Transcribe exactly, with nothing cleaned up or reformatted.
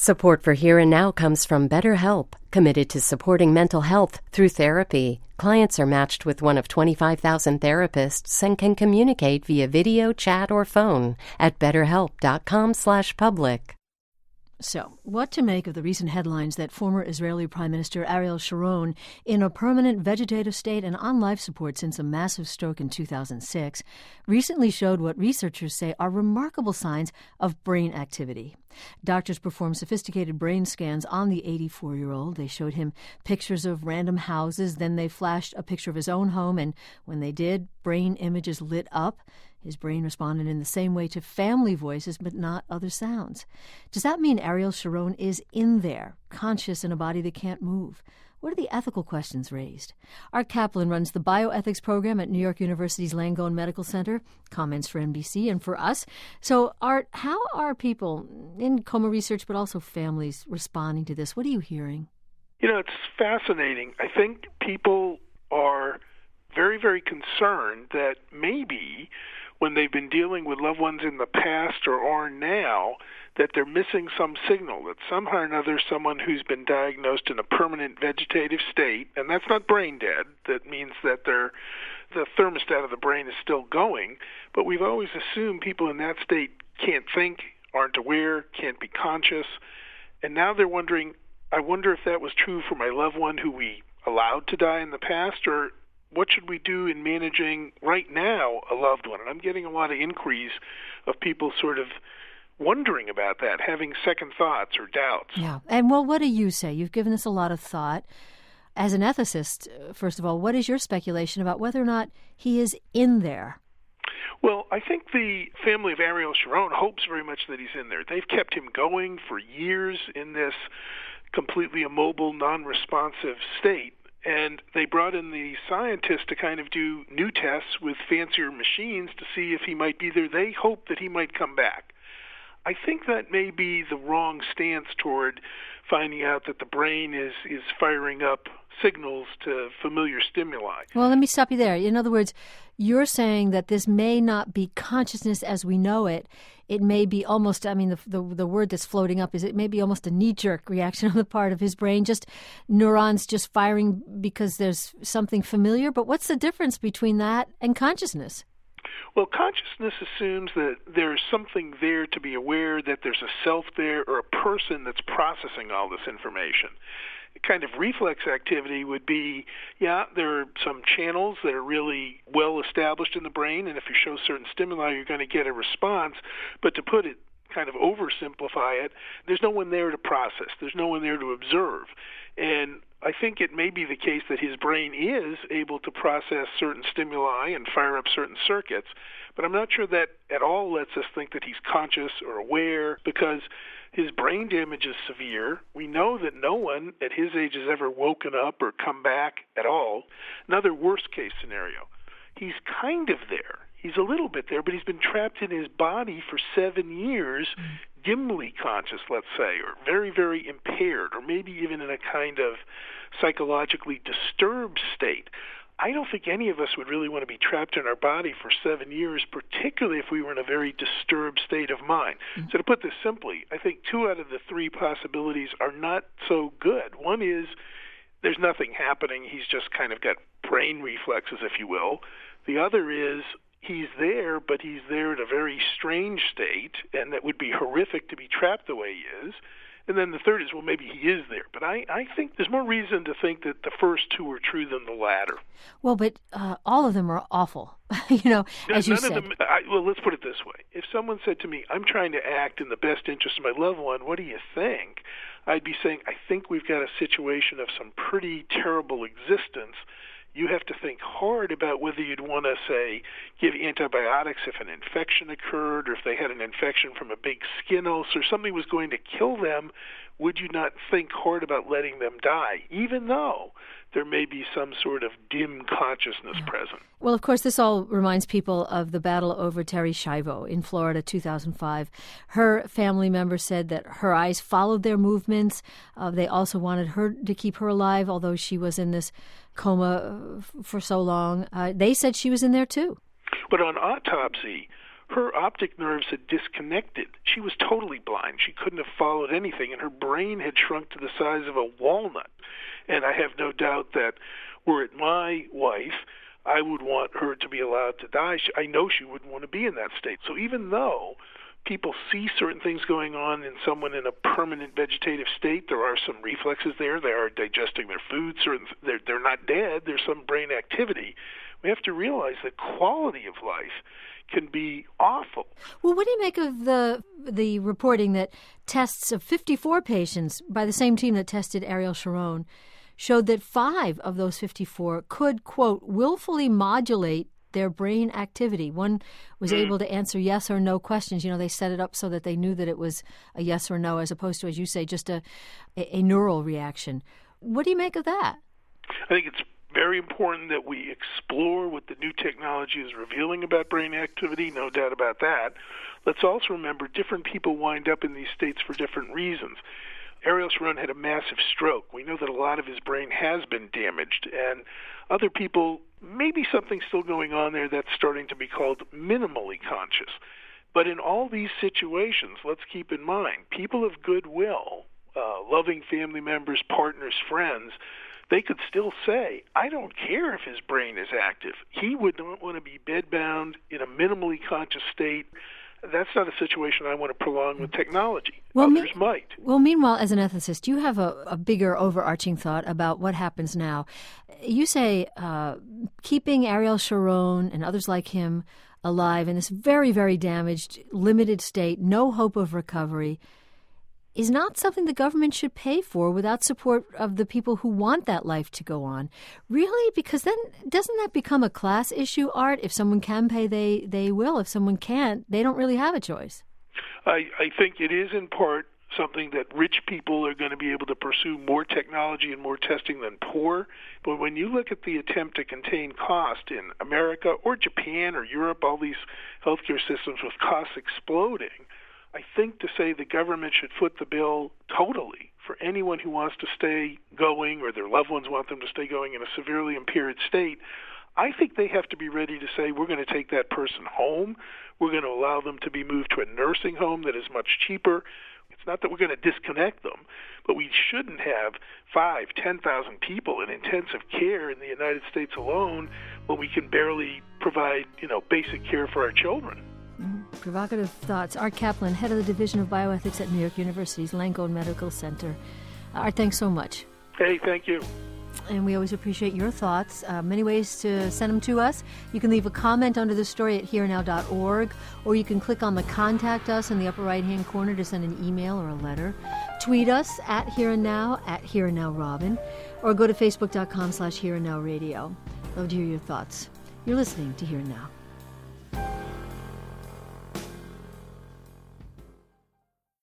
Support for Here and Now comes from BetterHelp, committed to supporting mental health through therapy. Clients are matched with one of twenty-five thousand therapists and can communicate via video, chat, or phone at betterhelp.com slash public. So, what to make of the recent headlines that former Israeli Prime Minister Ariel Sharon, in a permanent vegetative state and on life support since a massive stroke in two thousand six, recently showed what researchers say are remarkable signs of brain activity. Doctors performed sophisticated brain scans on the eighty-four-year-old. They showed him pictures of random houses. Then they flashed a picture of his own home, and when they did, brain images lit up. His brain responded in the same way to family voices, but not other sounds. Does that mean Ariel Sharon is in there, conscious in a body that can't move? What are the ethical questions raised? Art Kaplan runs the bioethics program at New York University's Langone Medical Center, comments for N B C and for us. So, Art, how are people in coma research, but also families, responding to this? What are you hearing? You know, it's fascinating. I think people are very, very concerned that maybe when they've been dealing with loved ones in the past or are now, that they're missing some signal, that somehow or another someone who's been diagnosed in a permanent vegetative state, and that's not brain dead, that means that they're, the thermostat of the brain is still going, but we've always assumed people in that state can't think, aren't aware, can't be conscious, and now they're wondering, I wonder if that was true for my loved one who we allowed to die in the past, or what should we do in managing right now a loved one? And I'm getting a lot of inquiries of people sort of wondering about that, having second thoughts or doubts. Yeah. And, well, what do you say? You've given this a lot of thought. As an ethicist, first of all, what is your speculation about whether or not he is in there? Well, I think the family of Ariel Sharon hopes very much that he's in there. They've kept him going for years in this completely immobile, non-responsive state. And they brought in the scientists to kind of do new tests with fancier machines to see if he might be there. They hope that he might come back. I think that may be the wrong stance toward finding out that the brain is, is firing up signals to familiar stimuli. Well, let me stop you there. In other words, you're saying that this may not be consciousness as we know it. It may be almost, I mean, the, the the word that's floating up is it may be almost a knee-jerk reaction on the part of his brain, just neurons just firing because there's something familiar. But what's the difference between that and consciousness? Well, consciousness assumes that there's something there to be aware, that there's a self there or a person that's processing all this information. Kind of reflex activity would be, yeah, there are some channels that are really well established in the brain, and if you show certain stimuli, you're going to get a response. But to put it, kind of oversimplify it, there's no one there to process. There's no one there to observe. And I think it may be the case that his brain is able to process certain stimuli and fire up certain circuits, but I'm not sure that at all lets us think that he's conscious or aware, because his brain damage is severe. We know that no one at his age has ever woken up or come back at all. Another worst-case scenario, he's kind of there. He's a little bit there, but he's been trapped in his body for seven years, mm. dimly conscious, let's say, or very, very impaired, or maybe even in a kind of psychologically disturbed state. I don't think any of us would really want to be trapped in our body for seven years, particularly if we were in a very disturbed state of mind. Mm-hmm. So to put this simply, I think two out of the three possibilities are not so good. One is there's nothing happening. He's just kind of got brain reflexes, if you will. The other is he's there, but he's there in a very strange state, and that would be horrific to be trapped the way he is. And then the third is, well, maybe he is there. But I, I think there's more reason to think that the first two are true than the latter. Well, but uh, all of them are awful, you know, as you None said. Of them, I, well, let's put it this way. If someone said to me, I'm trying to act in the best interest of my loved one, what do you think? I'd be saying, I think we've got a situation of some pretty terrible existence. You have to think hard about whether you'd want to, say, give antibiotics if an infection occurred, or if they had an infection from a big skin ulcer, something was going to kill them. Would you not think hard about letting them die, even though there may be some sort of dim consciousness yeah. present? Well, of course, this all reminds people of the battle over Terri Schiavo in Florida, two thousand five. Her family members said that her eyes followed their movements. Uh, they also wanted her to keep her alive, although she was in this coma for so long. Uh, they said she was in there, too. But on autopsy, her optic nerves had disconnected. She was totally blind. She couldn't have followed anything, and her brain had shrunk to the size of a walnut. And I have no doubt that were it my wife, I would want her to be allowed to die. I know she wouldn't want to be in that state. So even though people see certain things going on in someone in a permanent vegetative state, there are some reflexes there. They are digesting their food. Certain, they're, they're not dead. There's some brain activity. We have to realize that quality of life can be awful. Well, what do you make of the the reporting that tests of fifty-four patients by the same team that tested Ariel Sharon showed that five of those fifty-four could, quote, willfully modulate their brain activity? One was mm. able to answer yes or no questions. You know, they set it up so that they knew that it was a yes or no, as opposed to, as you say, just a, a, a neural reaction. What do you make of that? I think it's very important that we explore what the new technology is revealing about brain activity, no doubt about that. Let's also remember different people wind up in these states for different reasons. Ariel Sharon had a massive stroke. We know that a lot of his brain has been damaged, and other people, maybe something's still going on there that's starting to be called minimally conscious. But in all these situations, let's keep in mind, people of goodwill, uh, loving family members, partners, friends, they could still say, I don't care if his brain is active. He would not want to be bedbound in a minimally conscious state. That's not a situation I want to prolong with technology. Well, Others me- might. Well, meanwhile, as an ethicist, you have a, a bigger overarching thought about what happens now. You say uh, keeping Ariel Sharon and others like him alive in this very, very damaged, limited state, no hope of recovery, is not something the government should pay for without support of the people who want that life to go on. Really? Because then doesn't that become a class issue, Art? If someone can pay, they, they will. If someone can't, they don't really have a choice. I, I think it is in part something that rich people are going to be able to pursue more technology and more testing than poor. But when you look at the attempt to contain cost in America or Japan or Europe, all these healthcare systems with costs exploding, I think to say the government should foot the bill totally for anyone who wants to stay going or their loved ones want them to stay going in a severely impaired state, I think they have to be ready to say, we're going to take that person home. We're going to allow them to be moved to a nursing home that is much cheaper. It's not that we're going to disconnect them, but we shouldn't have five, ten thousand people in intensive care in the United States alone when we can barely provide, you know, basic care for our children. Mm-hmm. Provocative thoughts. Art Kaplan, head of the Division of Bioethics at New York University's Langone Medical Center. Art, thanks so much. Hey, thank you. And we always appreciate your thoughts. Uh, many ways to send them to us. You can leave a comment under the story at here now dot org, or you can click on the Contact Us in the upper right-hand corner to send an email or a letter. Tweet us at Here and Now, at Here and Now Robin, or go to facebook dot com slash Here and Now Radio. Love to hear your thoughts. You're listening to Here and Now.